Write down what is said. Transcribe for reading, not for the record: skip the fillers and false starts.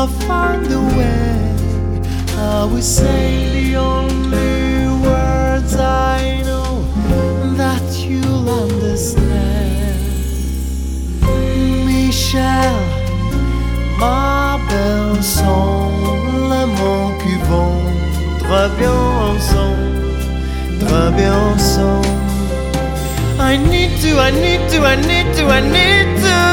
I'll find a way. I will say the only words I know that you'll understand. Michel, ma belle son, les mots qui vont très bien ensemble, très bien ensemble. I need to